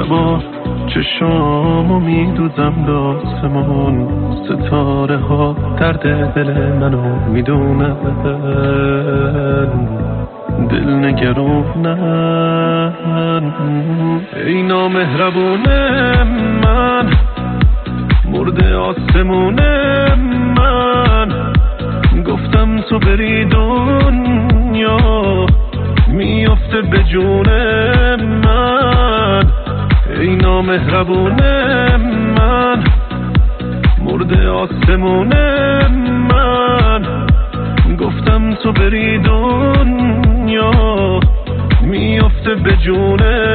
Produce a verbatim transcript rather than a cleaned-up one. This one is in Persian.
شبا چشام و میدوزم به آسمون، ستاره ها درد دل منو میدونن، دل نگرونن. ای نامهربون من، مرد آسمون من، گفتم تو بری دنیا میافته به جون من. ای نامهربون من، مرد آسمون من، گفتم تو بری دنیا میافته به جون